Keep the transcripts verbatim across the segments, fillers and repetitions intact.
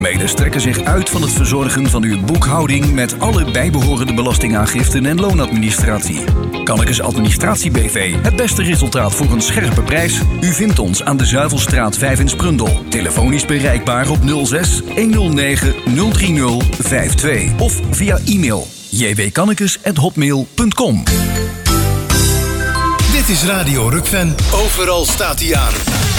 Mede strekken zich uit van het verzorgen van uw boekhouding met alle bijbehorende belastingaangiften en loonadministratie. Kannekes Administratie B V. Het beste resultaat voor een scherpe prijs? U vindt ons aan de Zuivelstraat vijf in Sprundel. Telefonisch bereikbaar op nul zes honderdnegen nul drie nul vijf twee of via e-mail j w kannekes at hotmail punt com. Dit is Radio Rukven. Overal staat hij aan.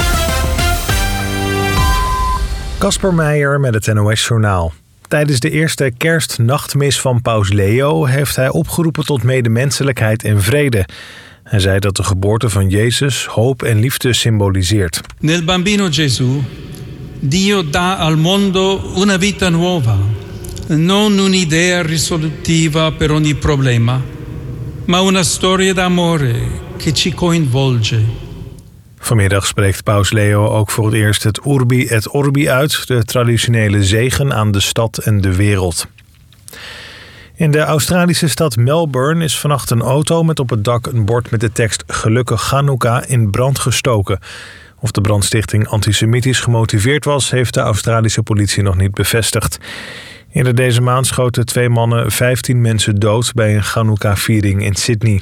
Casper Meijer met het N O S-journaal. Tijdens de eerste kerstnachtmis van paus Leo heeft hij opgeroepen tot medemenselijkheid en vrede. Hij zei dat de geboorte van Jezus hoop en liefde symboliseert. Nel bambino Gesù, Dio dà al mondo una vita nuova, non un'idea risolutiva per ogni problema, ma una storia d'amore che ci coinvolge. Vanmiddag spreekt paus Leo ook voor het eerst het Urbi et Orbi uit, de traditionele zegen aan de stad en de wereld. In de Australische stad Melbourne is vannacht een auto met op het dak een bord met de tekst Gelukkig Chanukka in brand gestoken. Of de brandstichting antisemitisch gemotiveerd was, heeft de Australische politie nog niet bevestigd. Eerder deze maand schoten twee mannen vijftien mensen dood bij een Chanukka-viering in Sydney.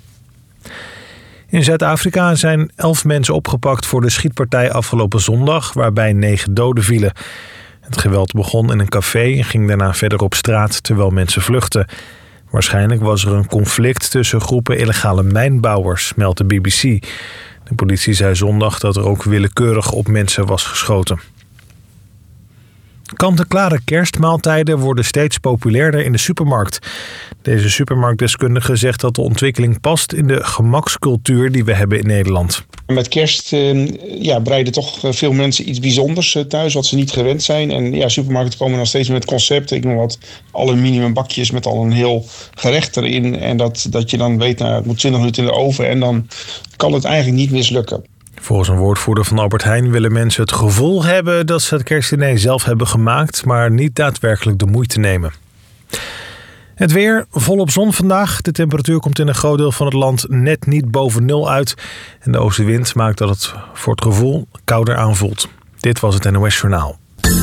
In Zuid-Afrika zijn elf mensen opgepakt voor de schietpartij afgelopen zondag, waarbij negen doden vielen. Het geweld begon in een café en ging daarna verder op straat terwijl mensen vluchtten. Waarschijnlijk was er een conflict tussen groepen illegale mijnbouwers, meldt de B B C. De politie zei zondag dat er ook willekeurig op mensen was geschoten. Kant-en-klare kerstmaaltijden worden steeds populairder in de supermarkt. Deze supermarktdeskundige zegt dat de ontwikkeling past in de gemakscultuur die we hebben in Nederland. Met kerst uh, ja, bereiden toch veel mensen iets bijzonders thuis wat ze niet gewend zijn. En ja, supermarkten komen dan steeds met concepten. Ik noem wat aluminiumbakjes met al een heel gerecht erin. En dat, dat je dan weet, nou, het moet twintig minuten in de oven en dan kan het eigenlijk niet mislukken. Volgens een woordvoerder van Albert Heijn willen mensen het gevoel hebben dat ze het kerstdiner zelf hebben gemaakt, maar niet daadwerkelijk de moeite nemen. Het weer, volop zon vandaag. De temperatuur komt in een groot deel van het land net niet boven nul uit. En de oostenwind maakt dat het voor het gevoel kouder aanvoelt. Dit was het N O S-journaal.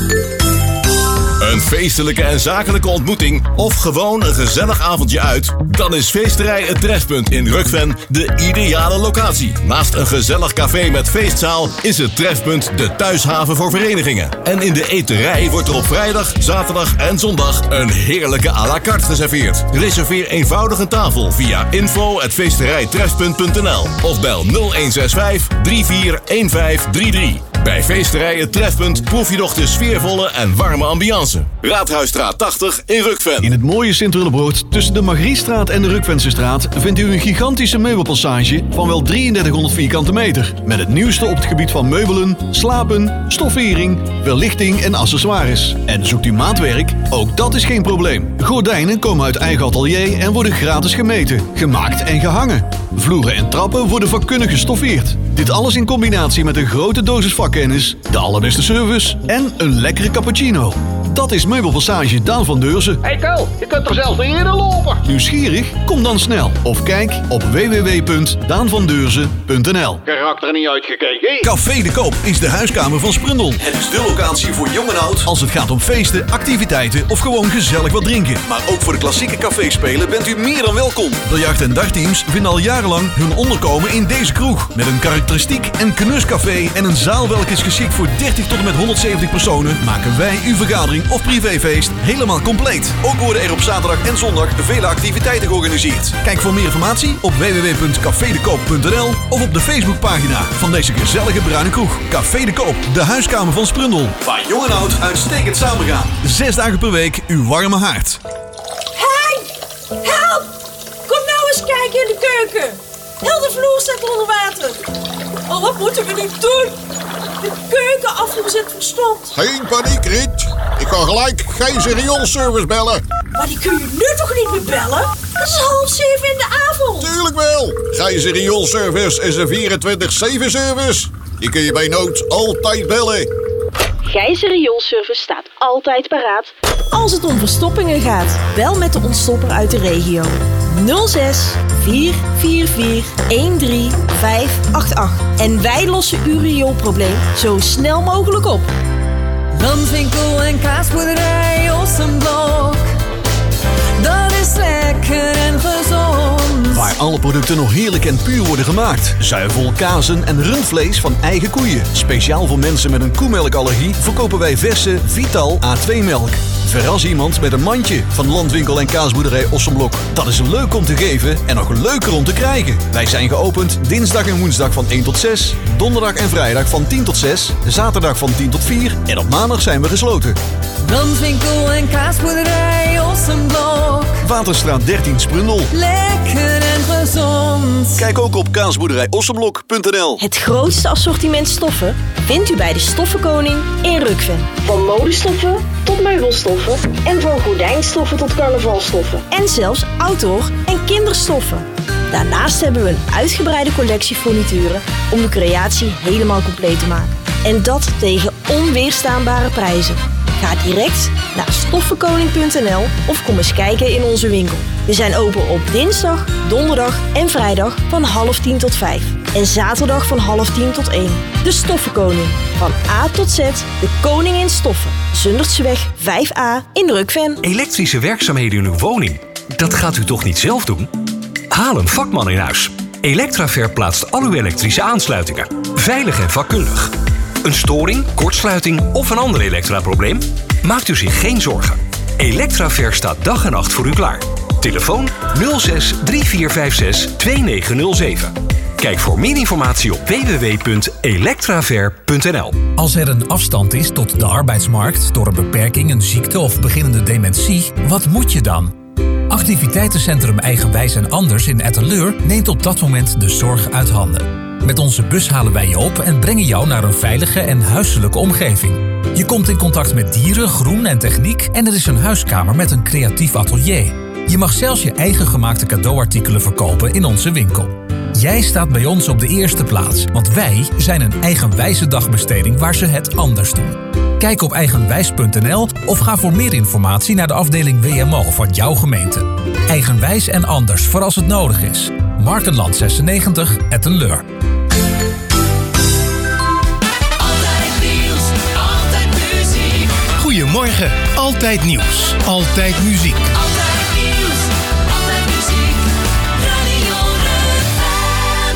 Een feestelijke en zakelijke ontmoeting of gewoon een gezellig avondje uit? Dan is Feesterij Het Trefpunt in Rukven de ideale locatie. Naast een gezellig café met feestzaal is het Trefpunt de thuishaven voor verenigingen. En in de eterij wordt er op vrijdag, zaterdag en zondag een heerlijke à la carte geserveerd. Reserveer eenvoudig een tafel via info at feesterijtrefpunt punt n l of bel nul een zes vijf drie vier een vijf drie drie. Bij Feesterij Het Trefpunt proef je nog de sfeervolle en warme ambiance. Raadhuisstraat tachtig in Rukven. In het mooie Sint-Willebroord tussen de Margriestraat en de Rukvensestraat vindt u een gigantische meubelpassage van wel drieëndertighonderd vierkante meter. Met het nieuwste op het gebied van meubelen, slapen, stoffering, verlichting en accessoires. En zoekt u maatwerk? Ook dat is geen probleem. Gordijnen komen uit eigen atelier en worden gratis gemeten, gemaakt en gehangen. Vloeren en trappen worden vakkundig gestoffeerd. Dit alles in combinatie met een grote dosis vakkennis, de allerbeste service en een lekkere cappuccino. Dat is Meubelpassage Daan van Deurzen. Hey Ko, je kunt er zelfs niet eerder lopen. Nieuwsgierig? Kom dan snel of kijk op w w w punt daan van deurzen punt n l. Je raakt er niet uitgekeken. Café de Koop is de huiskamer van Sprundel. Het is de locatie voor jong en oud als het gaat om feesten, activiteiten of gewoon gezellig wat drinken. Maar ook voor de klassieke caféspelen bent u meer dan welkom. Biljart- en dartteams vinden al jarenlang hun onderkomen in deze kroeg. Met een karakteristiek en knuscafé en een zaal welke is geschikt voor dertig tot en met honderdzeventig personen, maken wij uw vergadering of privéfeest helemaal compleet. Ook worden er op zaterdag en zondag vele activiteiten georganiseerd. Kijk voor meer informatie op w w w punt café de koop punt n l of op de Facebookpagina van deze gezellige bruine kroeg. Café de Koop, de huiskamer van Sprundel. Waar jong en oud uitstekend samengaan. Zes dagen per week uw warme haard. Henk! Help! Kom nou eens kijken in de keuken. Heel de vloer staat onder water. Oh, wat moeten we nu doen? De keuken afgezet verstomd. Geen paniek, Riet. Ik kan gelijk geen rioolservice bellen. Maar die kun je nu toch niet meer bellen? Het is half zeven in de avond. Tuurlijk wel. Gijzer rioolservice is een vierentwintig zeven service. Die kun je bij nood altijd bellen. Gijzer rioolservice staat altijd paraat. Als het om verstoppingen gaat, bel met de ontstopper uit de regio. nul zes vier vier vier een drie vijf acht acht. En wij lossen uw rioolprobleem zo snel mogelijk op. Landwinkel en kaasboerderij Ossenblok. Dat is lekker en gezond. Waar alle producten nog heerlijk en puur worden gemaakt. Zuivel, kazen en rundvlees van eigen koeien. Speciaal voor mensen met een koemelkallergie verkopen wij verse Vital A twee melk. Verras iemand met een mandje van Landwinkel en kaasboerderij Ossenblok. Dat is leuk om te geven en nog leuker om te krijgen. Wij zijn geopend dinsdag en woensdag van één tot zes. Donderdag en vrijdag van tien tot zes. Zaterdag van tien tot vier. En op maandag zijn we gesloten. Landwinkel en kaasboerderij Ossenblok. Waterstraat dertien Sprundel. Lekker en gezond. Kijk ook op kaasboerderij ossenblok punt n l. Het grootste assortiment stoffen vindt u bij de Stoffenkoning in Rukven. Van modestoffen tot meubelstoffen en van gordijnstoffen tot carnavalstoffen. En zelfs outdoor- en kinderstoffen. Daarnaast hebben we een uitgebreide collectie furnituren om de creatie helemaal compleet te maken. En dat tegen onweerstaanbare prijzen. Ga direct naar stoffenkoning punt n l of kom eens kijken in onze winkel. We zijn open op dinsdag, donderdag en vrijdag van half tien tot vijf. En zaterdag van half tien tot één. De Stoffenkoning. Van A tot Z, de koning in stoffen. Zundertseweg vijf A in Rukven. Elektrische werkzaamheden in uw woning? Dat gaat u toch niet zelf doen? Haal een vakman in huis. Electraver plaatst al uw elektrische aansluitingen. Veilig en vakkundig. Een storing, kortsluiting of een ander elektraprobleem? Maakt u zich geen zorgen. Electraver staat dag en nacht voor u klaar. Telefoon nul zes drie vier vijf zes twee negen nul zeven. Kijk voor meer informatie op w w w punt electraver punt n l. Als er een afstand is tot de arbeidsmarkt door een beperking, een ziekte of beginnende dementie, wat moet je dan? Activiteitencentrum Eigenwijs en Anders in Etteleur neemt op dat moment de zorg uit handen. Met onze bus halen wij je op en brengen jou naar een veilige en huiselijke omgeving. Je komt in contact met dieren, groen en techniek en er is een huiskamer met een creatief atelier. Je mag zelfs je eigen gemaakte cadeauartikelen verkopen in onze winkel. Jij staat bij ons op de eerste plaats, want wij zijn een eigenwijze dagbesteding waar ze het anders doen. Kijk op eigenwijs punt n l of ga voor meer informatie naar de afdeling W M O van jouw gemeente. Eigenwijs en Anders voor als het nodig is. Markenland zesennegentig, Etteleur. Goedemorgen, altijd nieuws, altijd muziek. Altijd nieuws, altijd muziek, Radio Rukven.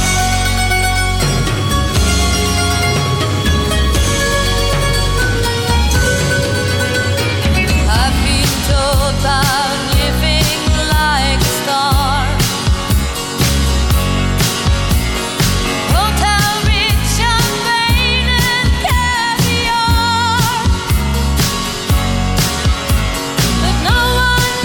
I've been told I'm living like a star. Hotel rich champagne and caviar. But no one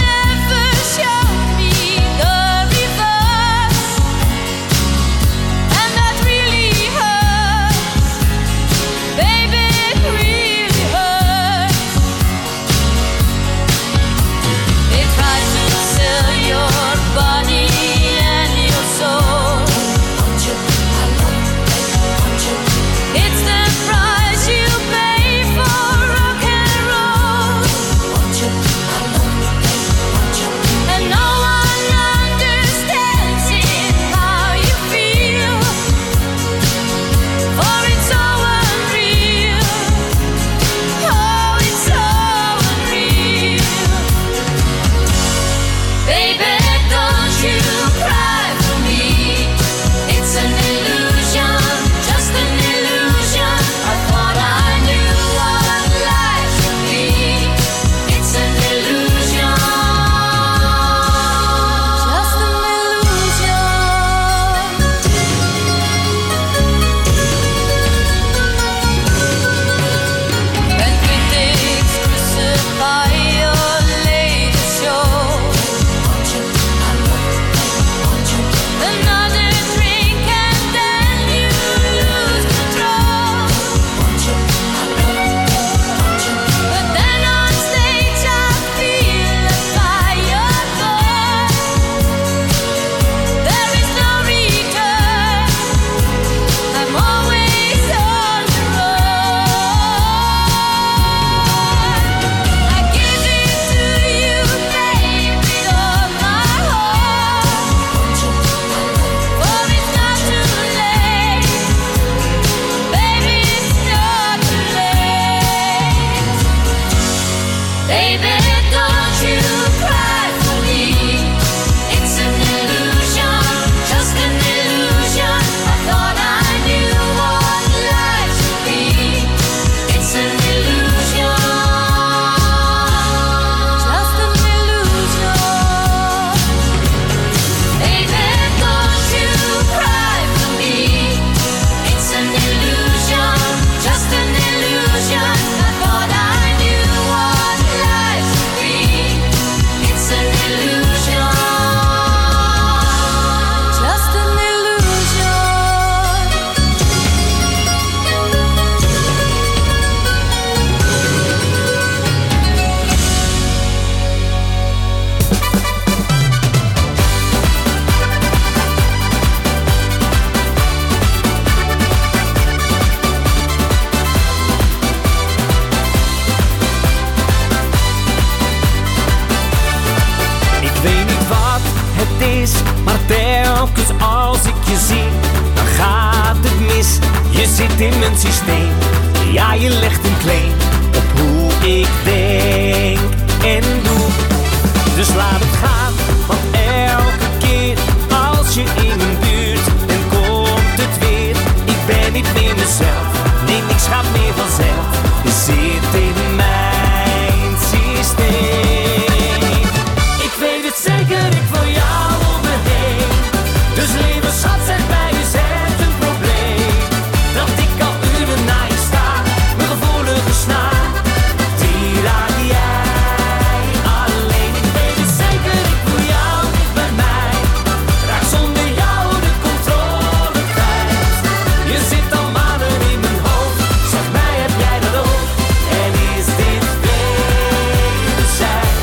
telkens als ik je zie, dan gaat het mis. Je zit in mijn systeem, ja je legt een claim op hoe ik denk en doe. Dus laat het gaan, want elke keer als je in mijn buurt bent, komt het weer. Ik ben niet meer mezelf, nee niks gaat meer vanzelf. Je zit in mijn systeem. Ik weet het zeker, ik wil jou om me heen. Dus lieve schat, zeg mij eens het een probleem. Dat ik al uren naar je sta, mijn gevoelige snaar, die raak jij alleen. Ik weet het zeker, ik wil jou niet bij mij. Raak zonder jou de controle kwijt. Je zit al maanden in mijn hoofd, zeg mij heb jij dat ook? En is dit wederzijds?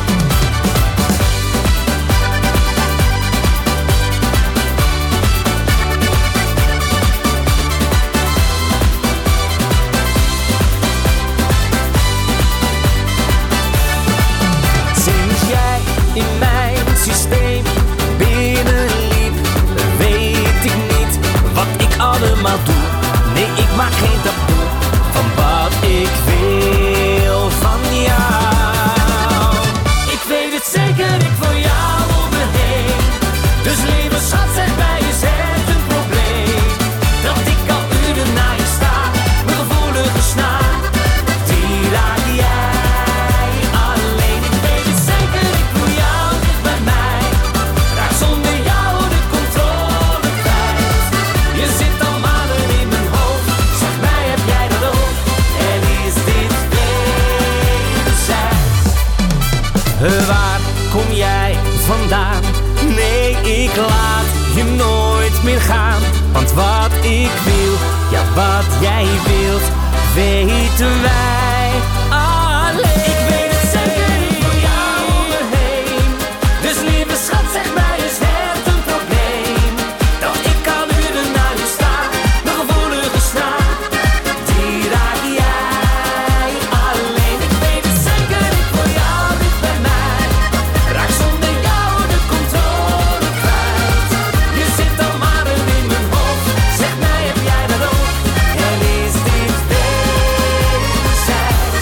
Sinds jij in mijn systeem binnenliep, weet ik niet wat ik allemaal doe. Nee, ik maak geen taboe van wat ik wil van jou. Ik weet het zeker, ik wil jou om me heen. Dus lieve schat, zeg mij eens het een probleem. Dat ik al uren naar je sta, mijn gevoelige snaar, die raak jij alleen. Ik weet het zeker, ik wil jou niet bij mij. Raak zonder jou de controle kwijt. Je zit al maanden in mijn hoofd, zeg mij heb jij dat ook? En is dit wederzijds? Waar kom jij vandaan? Nee, ik laat je nooit meer gaan. Want wat ik wil, ja wat jij wilt, weten wij alleen. Ik weet het zeker, ik wil jou om me heen. Dus lieve schat, zeg mij eens het een probleem. Dat ik al uren naar je sta, mijn gevoelige snaar, die raak jij alleen. Ik weet het zeker, ik wil jou niet bij mij. Raak zonder jou de controle kwijt. Je zit al maanden in mijn hoofd, zeg mij heb jij dat ook? En is dit wederzijds?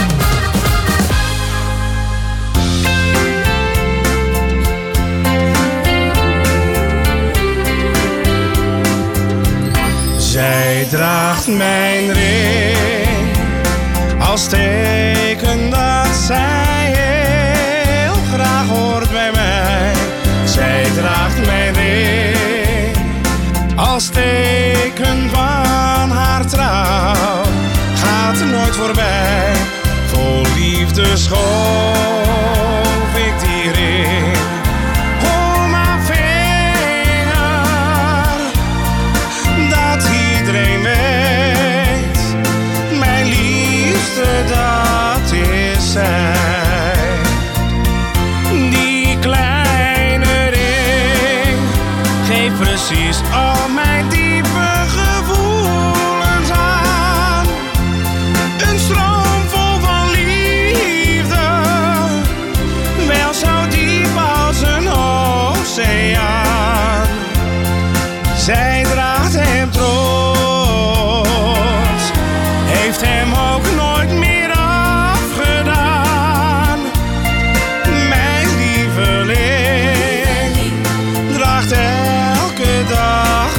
Zij draagt mijn ring als teken dat zij heel graag hoort bij mij. Zij draagt mijn ring als teken van haar trouw. Gaat nooit voorbij, vol liefde schoof ik die ring om haar vinger. Dat iedereen weet, mijn liefste dat is zij. Die kleine ring geeft precies al mijn diepe gevoelens aan. Een stroom vol van liefde, wel zo diep als een oceaan. Zij draagt hem trots, heeft hem ook nooit meer afgedaan. Mijn lieveling draagt elke dag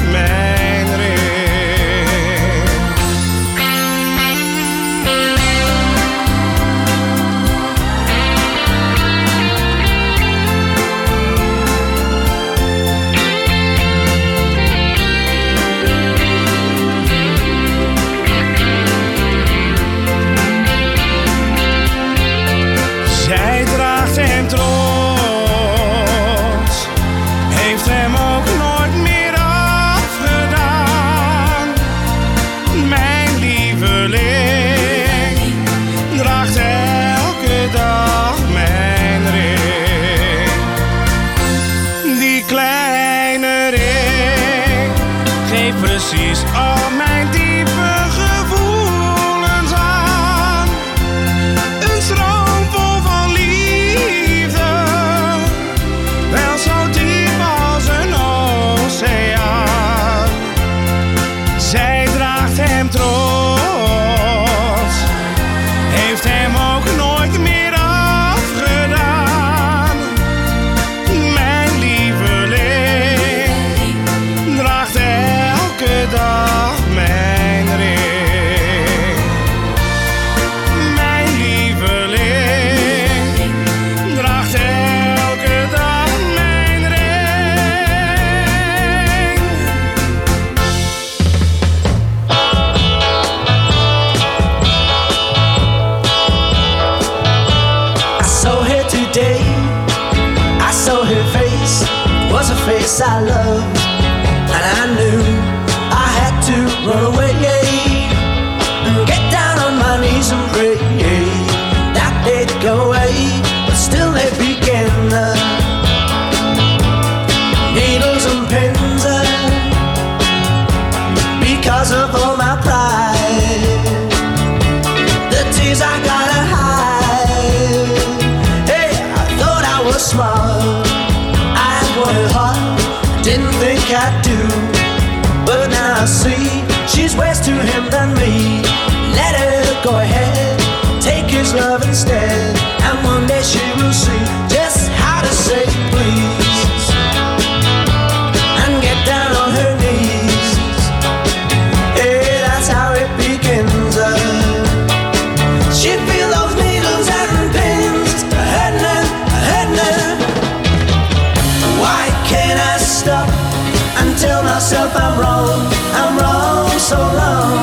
face I loved, and I knew I had to run away and get down on my knees and pray that they'd go away, but still they begin. Needles and pins, because of all my pride, the tears I gotta hide. Hey, I thought I was smart, I wanted hard, didn't think I'd do, but now I see she's worse to him than me. Let her go ahead, take his love instead, and one day she will see just how to say please and get down on her knees. Hey, that's how it begins. Uh, she feel those needles and pins hurting her, hurting her. Why can't I stop and tell myself I'm wrong, I'm wrong so long?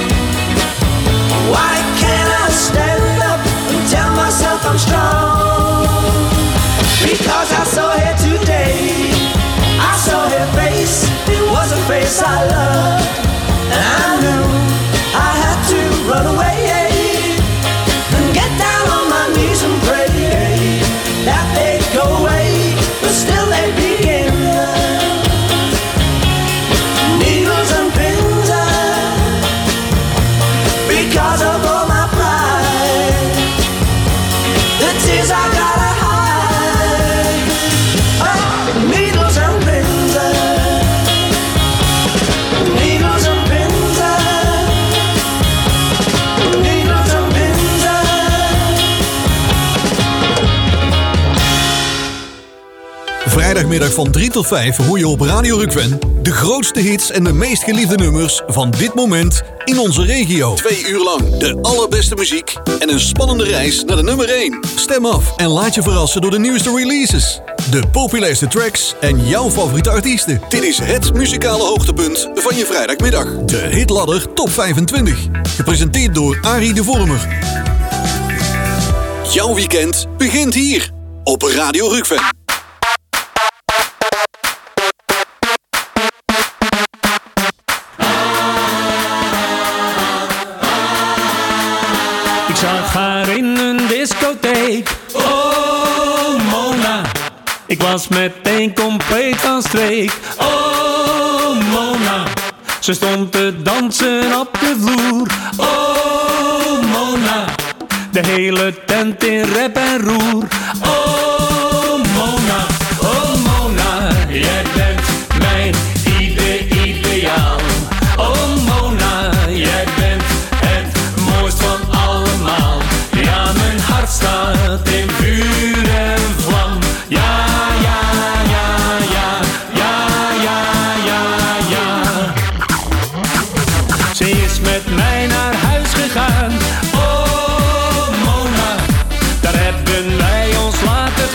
Why can't I stand up and tell myself I'm strong? Because I saw her today, I saw her face, it was a face I loved, and I knew I had to run away and get down on my knees and pray that they'd go away, but still they begin. Needles and pins, because of all my pride, the tears I gotta hide. Oh, needles and pins, needles and pins, needles and pins. Vrijdagmiddag van drie tot vijf hoor je op Radio Rukven de grootste hits en de meest geliefde nummers van dit moment in onze regio. Twee uur lang de allerbeste muziek en een spannende reis naar de nummer één. Stem af en laat je verrassen door de nieuwste releases, de populairste tracks en jouw favoriete artiesten. Dit is het muzikale hoogtepunt van je vrijdagmiddag. De Hitladder Top vijfentwintig. Gepresenteerd door Arie de Vormer. Jouw weekend begint hier op Radio Rukven. Ik zag haar in een discotheek. Oh, Mona. Ik was meteen compleet van streek. Oh, Mona. Ze stond te dansen op de vloer. Oh, Mona. De hele tent in rep en roer. Oh, Mona. Oh, Mona. Jij bent mijn ide ideaal. Oh, Mona. Jij bent het mooist van allemaal. Ja, mijn hart staat in vuur en vlam. Ja, ja, ja, ja, ja, ja, ja, ja. Ze is met mij naar huis gegaan. Oh, Mona, daar hebben wij ons laten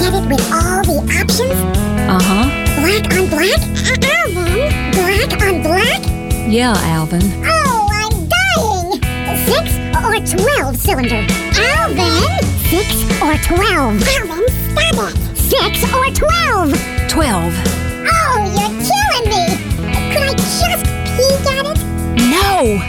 get it with all the options? Uh-huh. Black on black? Uh, Alvin, black on black? Yeah, Alvin. Oh, I'm dying! Six or twelve cylinder? Alvin! Six or twelve? Alvin, stop it! Six or twelve? Twelve. Oh, you're killing me! Could I just peek at it? No!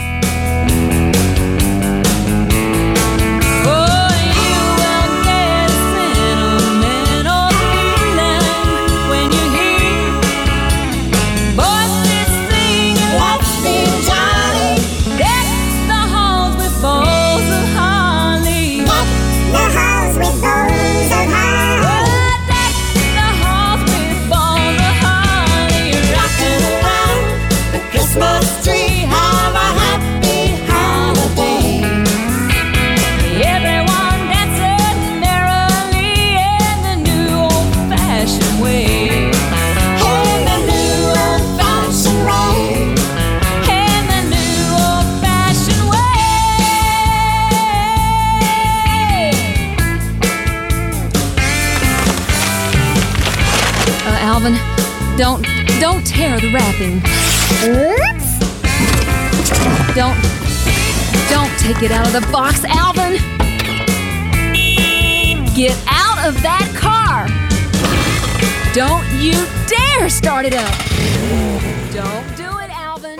Christmas tree, have a happy holiday. Everyone dancing merrily in the new old-fashioned way. In the new old-fashioned way. In the new old-fashioned way. Uh, Alvin, don't, don't tear the wrapping. Oops. Don't, don't take it out of the box, Alvin. Get out of that car. Don't you dare start it up. Don't do it, Alvin.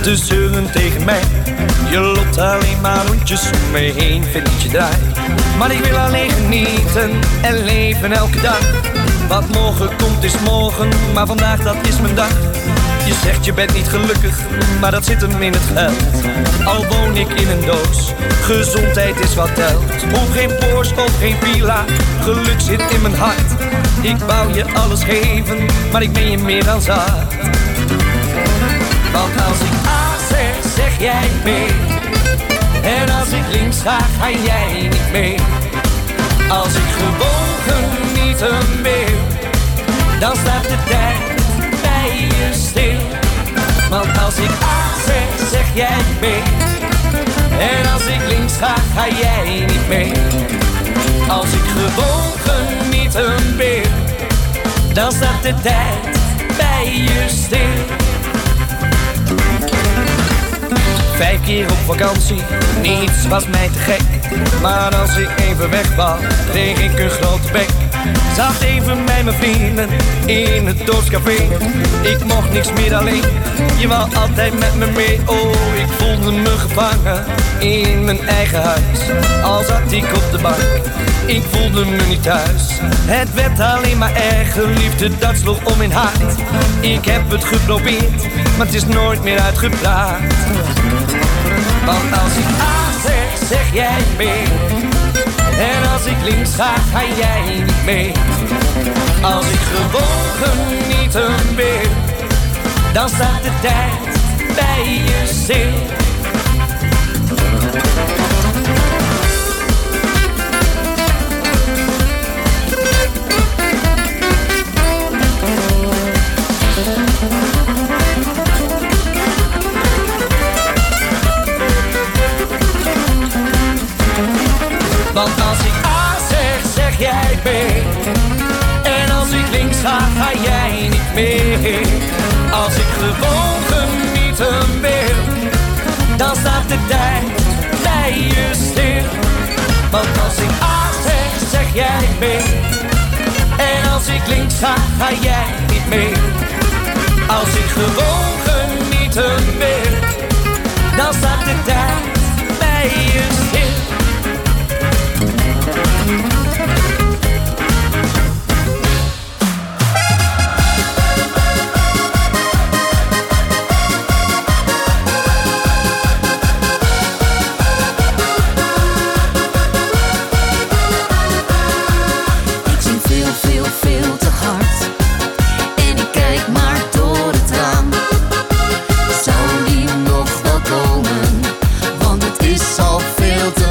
te zeuren tegen mij. Je loopt alleen maar rondjes om me heen, vind dat je draait. Maar ik wil alleen genieten en leven elke dag. Wat morgen komt is morgen, maar vandaag dat is mijn dag. Je zegt je bent niet gelukkig, maar dat zit hem in het geld. Al woon ik in een doos, gezondheid is wat telt. Hoef geen Porsche of geen villa, geluk zit in mijn hart. Ik wou je alles geven, maar ik ben je meer dan zat. Want als ik A zeg, zeg jij mee. En als ik links ga, ga jij niet mee. Als ik gewoon genieten wil, dan staat de tijd bij je stil. Want als ik A zeg, zeg jij mee. En als ik links ga, ga jij niet mee. Als ik gewoon genieten wil, dan staat de tijd bij je stil. Vijf keer op vakantie, niets was mij te gek. Maar als ik even weg was, kreeg ik een grote bek. Zat even bij mijn vrienden in het dorpscafé. Ik mocht niks meer alleen, je wou altijd met me mee. Oh, ik voelde me gevangen in mijn eigen huis. Al zat ik op de bank, ik voelde me niet thuis. Het werd alleen maar erger, liefde dat sloeg om in hart. Ik heb het geprobeerd, maar het is nooit meer uitgepraat. Want als ik A zeg, zeg jij mee. En als ik links ga, ga jij niet mee. Als ik gewoon genieten wil, dan staat de tijd bij je stil. Want als ik A zeg, zeg jij B. En als ik links ga, ga jij niet mee. Als ik gewoon genieten wil, dan staat de tijd bij je stil. Want als ik A zeg, zeg jij B. En als ik links ga, ga jij niet mee. Als ik gewoon genieten wil, dan staat de tijd bij je stil. Veel te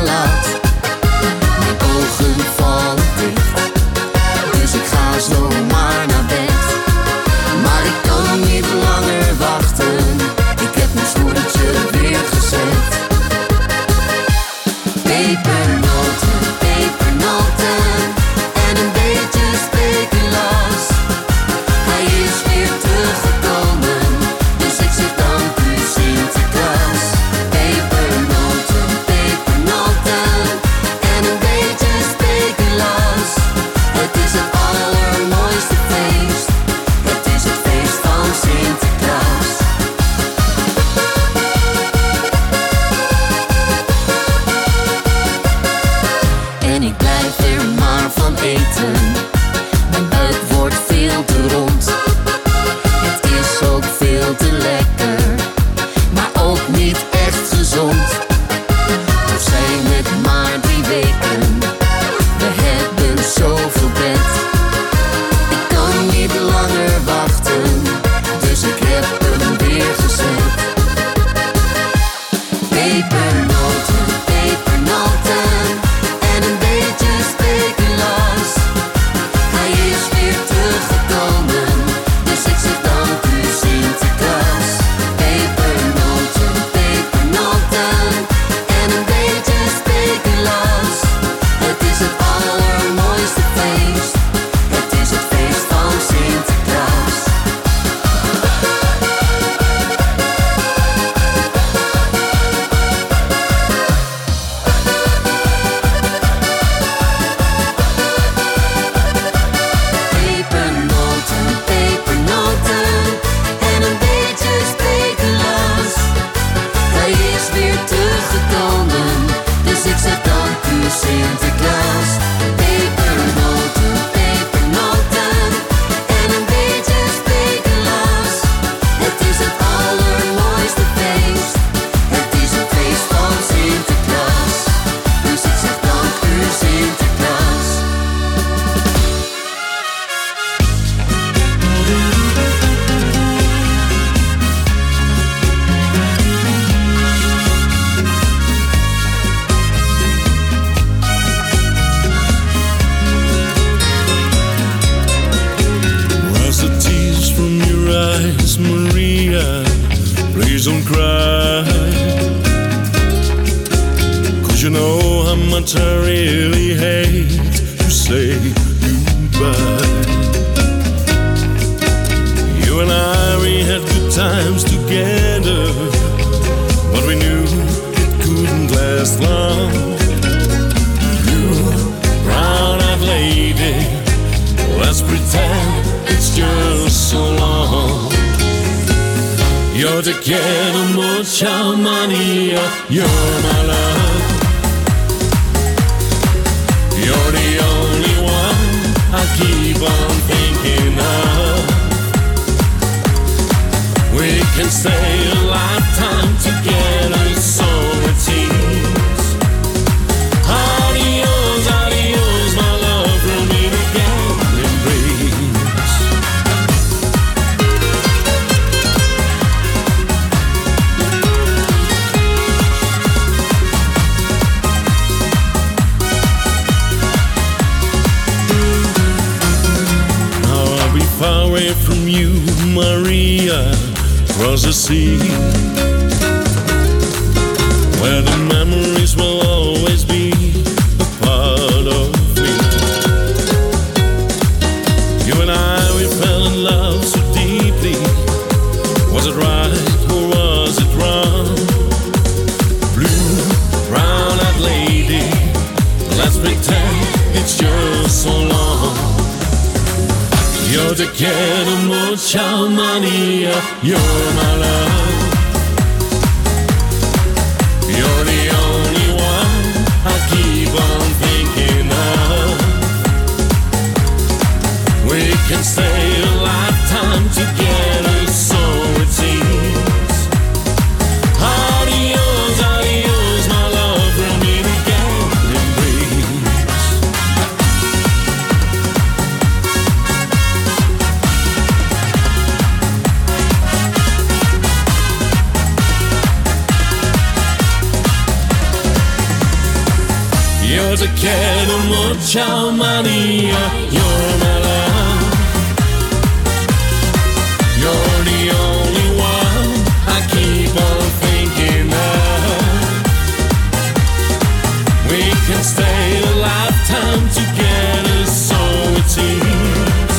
say goodbye. You and I, we had good times together, but we knew it couldn't last long. You, brown-eyed lady, let's pretend it's just so long. Yo te quiero mucho, Maria, you're my love. You're the only one I keep on thinking of. We can stay a lifetime together, so it seems. Adios, adios, my love, we'll meet again in dreams. Now I'll be far away from you, Maria, across the sea, where the memories will always be a part of me. You and I, we fell in love so deeply. Was it right or was it wrong? Blue, brown-eyed lady, let's pretend it's just so long. Yo te quiero mucho, Maria, you're my love. You're the only one I keep on thinking of. We can stay a lifetime together, so it seems. Adios, adios, my love, we'll meet again in dreams. Yo te quiero mucho, Maria, you're my love. You're the only one I keep on thinking of. We can stay a lifetime together, so it seems.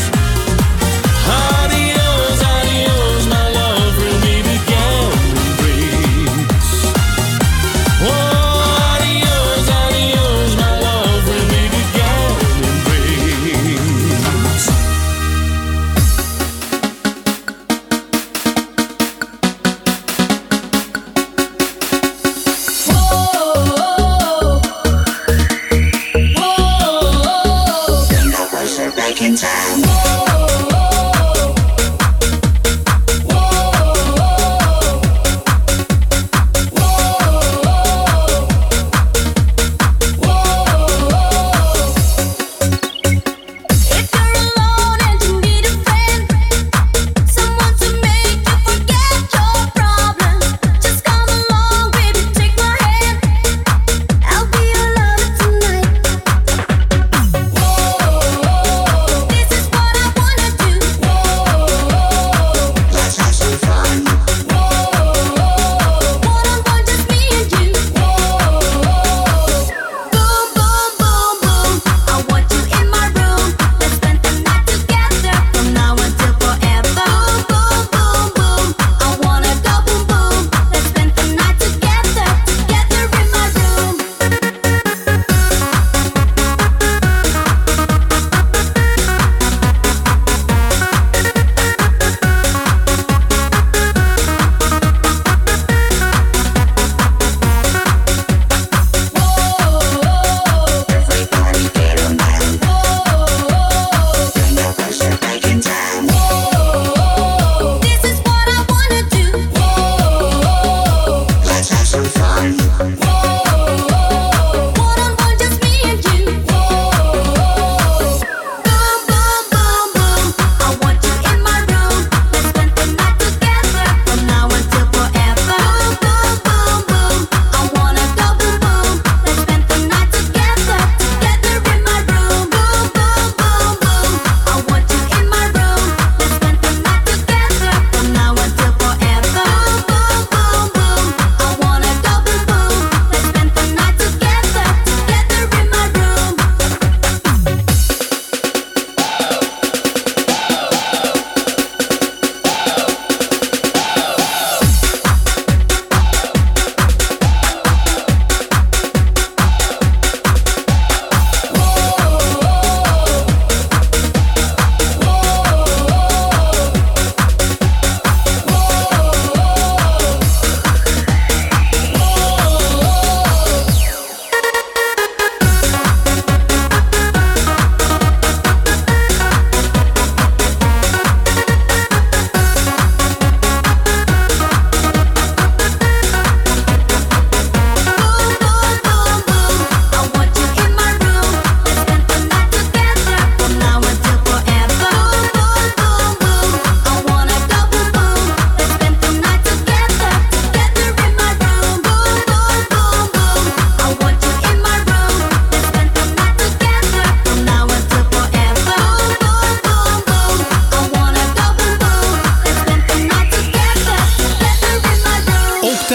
Adios, adios, my love, we'll meet again in dreams. Oh, adios, adios, my love, we'll meet again in dreams. Back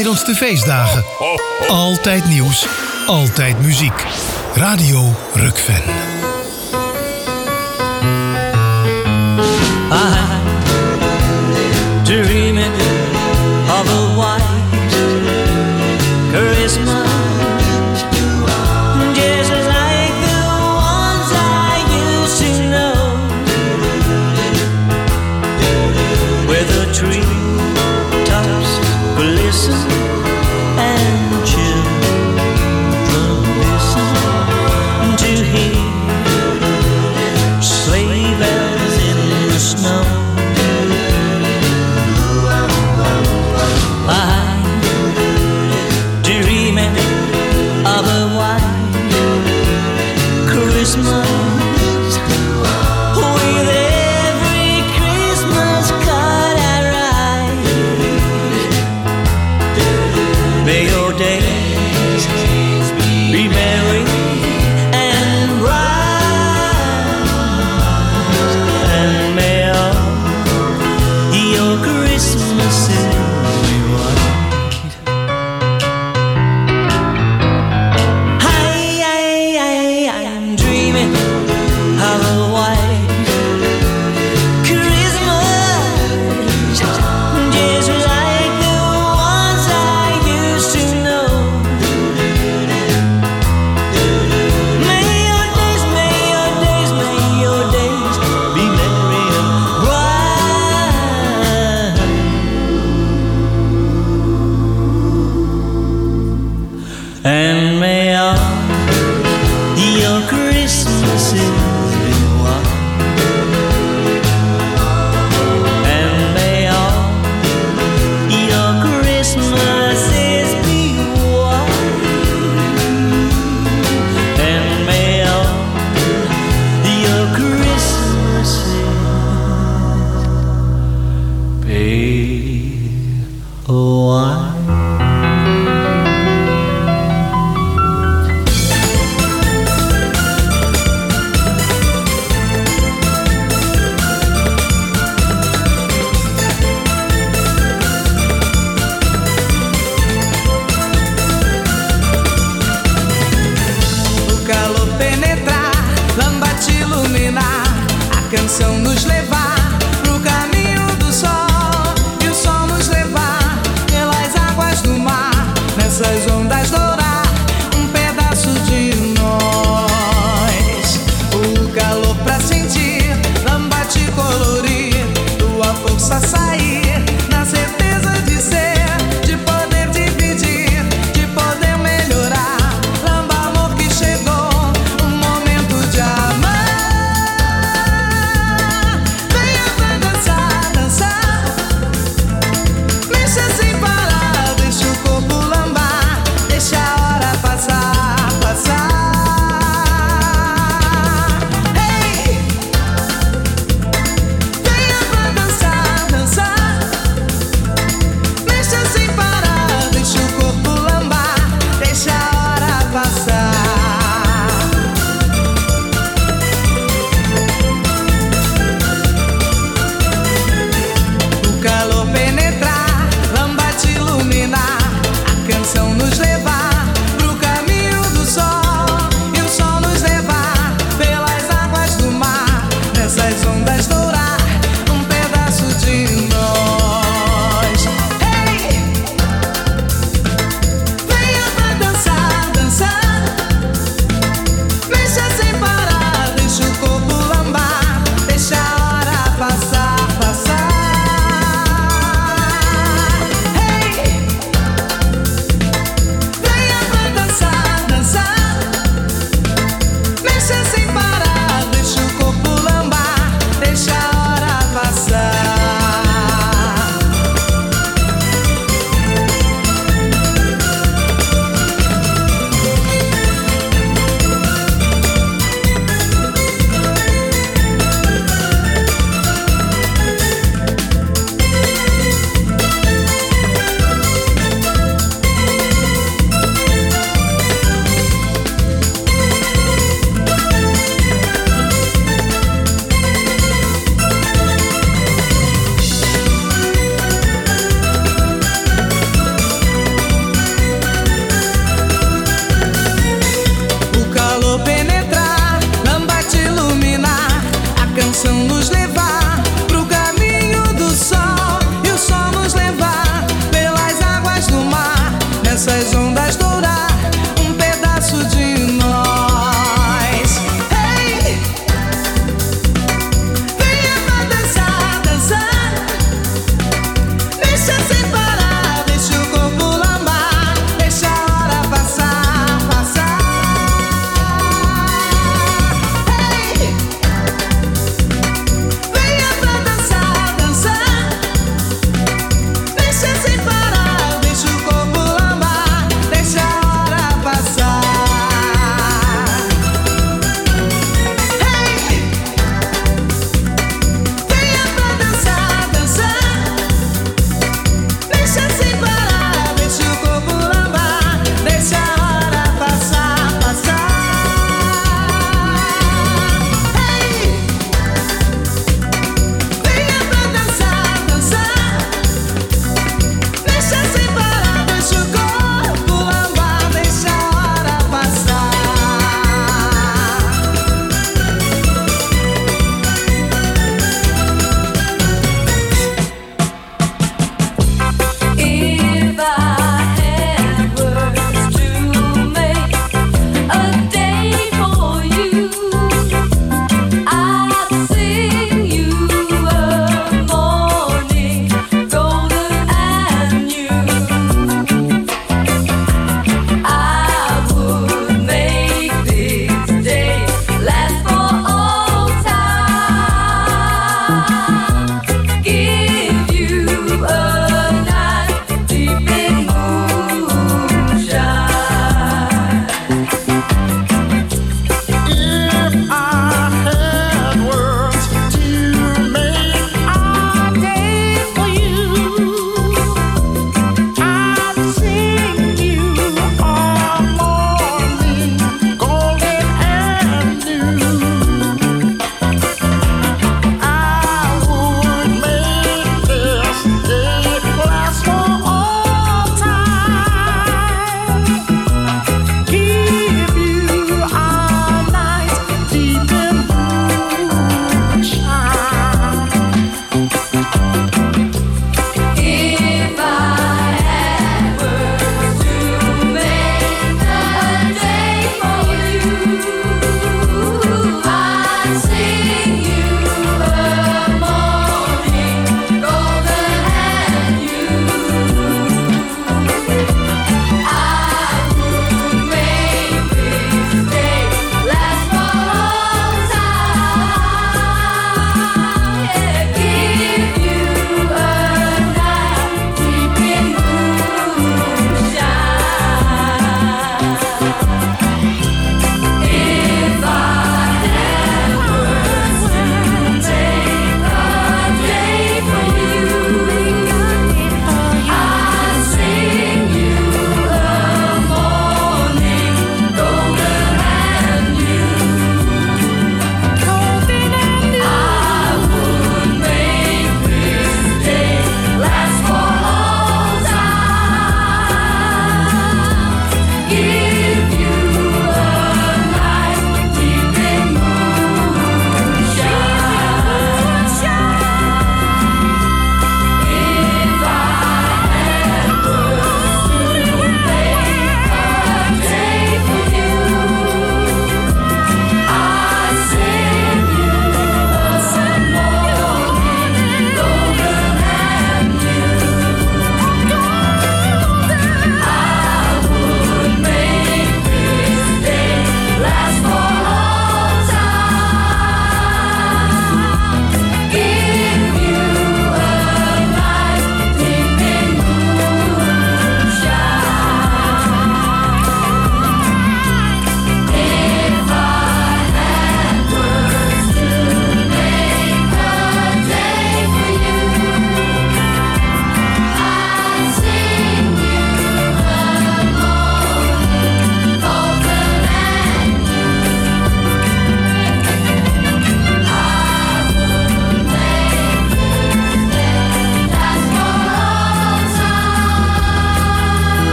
tijdens de feestdagen. Altijd nieuws, altijd muziek. Radio Rukven. Dreaming of a white Christmas, just like the ones I used to know, where the tree tops glisten and children listen to hear sleigh bells in the snow. Of a white Christmas, with every Christmas card I write. May your days be merry and bright, and may all your Christmases be white. And may all your Christmases be white. And may all your Christmases be white. And may all your Christmases be white. Canção nos levar pro caminho do sol, e o sol nos levar pelas águas do mar, nessas ondas dourar um pedaço de nós. O calor pra sentir, lamba te colorir, tua força sair, na certeza de ser, de poder dividir, de poder melhorar. Lamba amor que chegou, um momento de amar.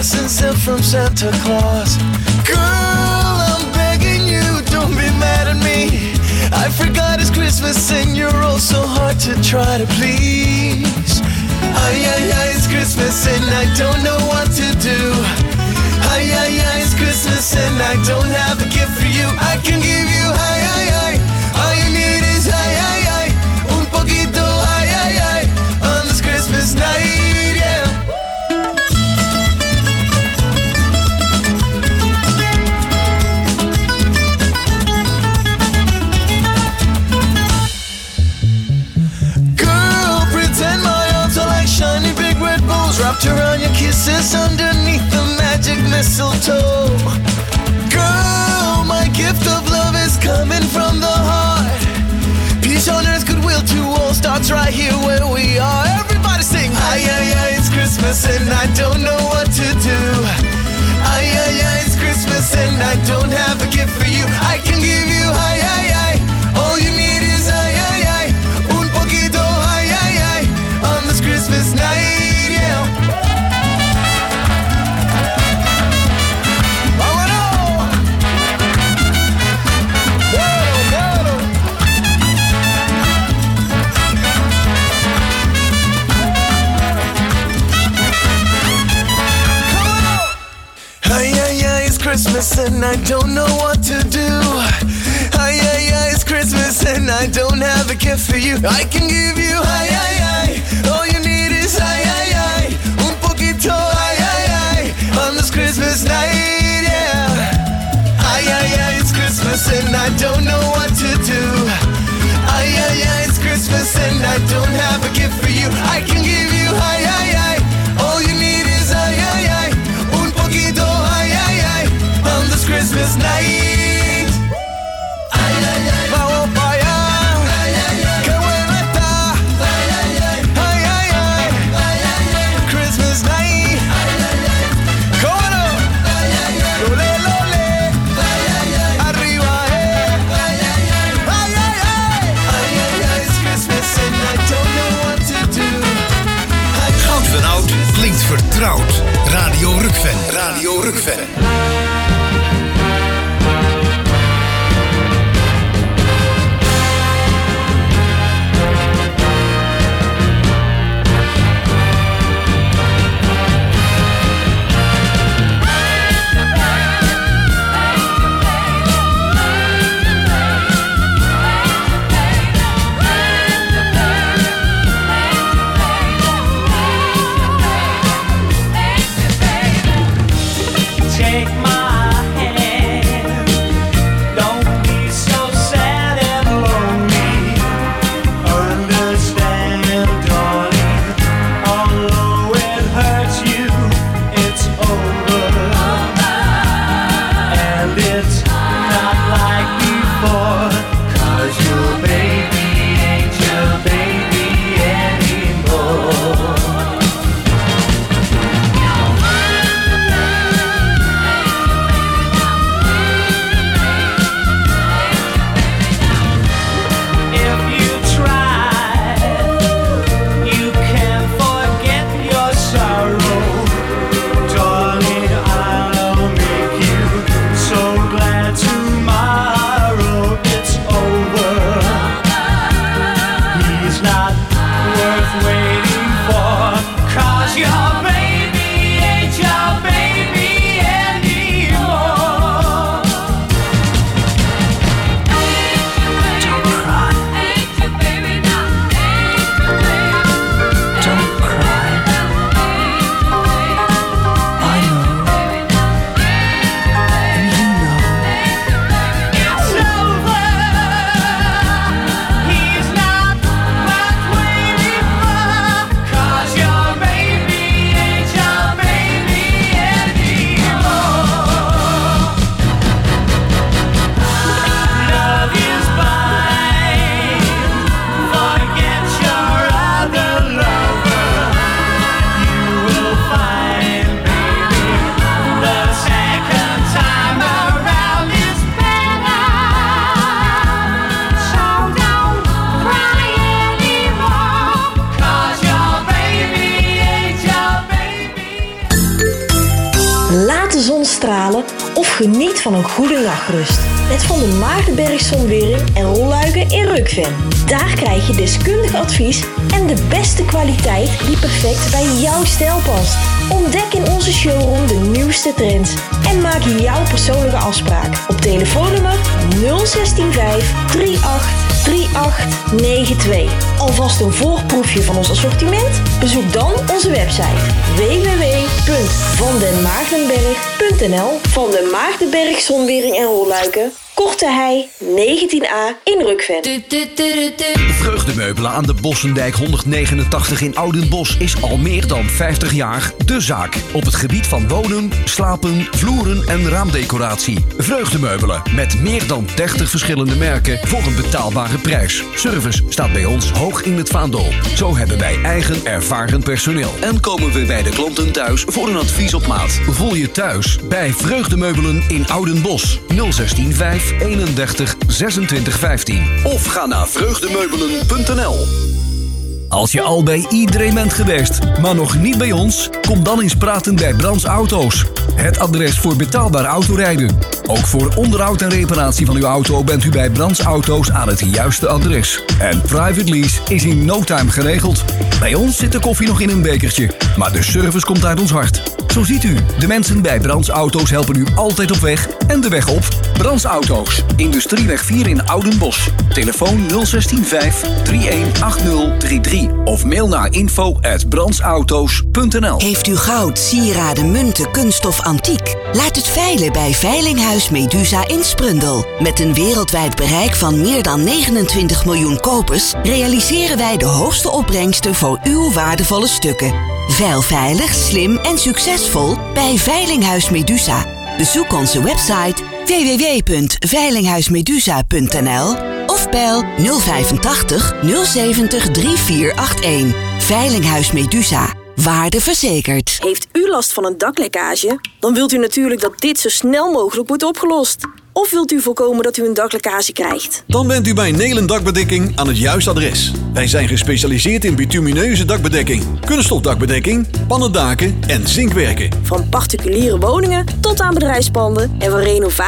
presents sent from Santa Claus. Girl, I'm begging you, don't be mad at me. I forgot it's Christmas and you're all so hard to try to please. Ay, ay, ay, it's Christmas and I don't know what to do. Ay, ay, ay, it's Christmas and I don't have a gift for you. I can give you, ay, ay, ay. All you need is, ay, ay, ay. Un poquito, ay, ay, ay. On this Christmas night, yeah. Girl, pretend my arms are like shiny big red balls wrapped around your kisses underneath the magic mistletoe. Girl, my gift of love is coming from the heart. Peace on earth, goodwill to all starts right here where we are. Everybody sing, ay, ay, ay, it's Christmas and I don't know what to do. Ay, ay, ay, it's Christmas and I don't have a gift for you. I can give you, ay, ay, ay. All you need is, ay, ay, ay. Un poquito, ay, ay, ay. On this Christmas night, yeah. Ay, ay, ay, it's Christmas and I don't know what to do. Ay, ay, ay, it's Christmas and I don't have a gift for you. I can give you, ay, ay, ay. All you need is, ay, ay, ay. Un poquito, ay, ay, ay. On this Christmas night, yeah. Ay, ay, ay, it's Christmas and I don't know what to do. Ay, ay, ay, it's Christmas and I don't have a gift for you. I can give you, ay, ay, ay. All you need is, ay, ay, ay. Un poquito, ay, ay, ay. On this Christmas night. Ay, ay, ay. Vamos pa' allá. Ay, ay, ay. Qué bueno está. Ay, ay, ay. Ay, ay, ay. Ay, ay, ay. Christmas night. Ay, ay, ay. ¿Cómo no? Ay, ay, ay. Lole, lole. Ay, ay, ay. Arriba, eh. Ay, ay, ay. Ay, ay, ay. Ay, ay, ay. It's Christmas and I don't know what to do. Goud van Oud klinkt vertrouwd. Radio Rukven. Radio Rukven. de zonnestralen of geniet van een goede nachtrust. Met Van der Maagdenberg Zonwering en rolluiken in Rukven. Daar krijg je deskundig advies en de beste kwaliteit die perfect bij jouw stijl past. Ontdek in onze showroom de nieuwste trends en maak jouw persoonlijke afspraak op telefoonnummer nul zestien vijf drieëntachtig drieëntachtig negenentwintig. Alvast een voorproefje van ons assortiment? Bezoek dan onze website w w w punt van den maagdenberg punt n l. Van den Maagdenberg Zonwering en Rolluiken, Korte Hei negentien a in Rukven. Vreugdemeubelen aan de Bossendijk honderdnegenentachtig in Oudenbosch is al meer dan vijftig jaar de zaak. Op het gebied van wonen, slapen, vloeren en raamdecoratie. Vreugdemeubelen met meer dan dertig verschillende merken voor een betaalbare prijs. Service staat bij ons hoog in het vaandel. Zo hebben wij eigen ervaren personeel. En komen we bij de klanten thuis voor een advies op maat. Voel je thuis bij Vreugdemeubelen in Oudenbosch. nul zestien vijf eenendertig zesentwintig vijftien. Of ga naar vreugdemeubelen punt n l. Als je al bij iedereen bent geweest, maar nog niet bij ons, kom dan eens praten bij Brands Auto's. Het adres voor betaalbaar autorijden. Ook voor onderhoud en reparatie van uw auto bent u bij Brands Auto's aan het juiste adres. En private lease is in no time geregeld. Bij ons zit de koffie nog in een bekertje, maar de service komt uit ons hart. Zo ziet u, de mensen bij Brands Auto's helpen u altijd op weg en de weg op. Brands Auto's, Industrieweg vier in Oudenbosch. Telefoon nul zestien vijf drieëntachtig drieëntachtig of mail naar info at brandsauto's punt n l. Heeft u goud, sieraden, munten, kunststof, antiek? Laat het veilen bij Veilinghuis Medusa in Sprundel. Met een wereldwijd bereik van meer dan negenentwintig miljoen kopers realiseren wij de hoogste opbrengsten voor uw waardevolle stukken. Veil veilig, slim en succesvol bij Veilinghuis Medusa. Bezoek onze website w w w punt veilinghuismedusa punt n l of bel nul vijfentachtig nul zeventig drieënveertig eenentachtig. Veilinghuis Medusa. Waarde verzekerd. Heeft u last van een daklekkage? Dan wilt u natuurlijk dat dit zo snel mogelijk wordt opgelost. Of wilt u voorkomen dat u een daklekkage krijgt? Dan bent u bij Nelen Dakbedekking aan het juiste adres. Wij zijn gespecialiseerd in bitumineuze dakbedekking, kunststofdakbedekking, pannendaken en zinkwerken. Van particuliere woningen tot aan bedrijfspanden en van renovatie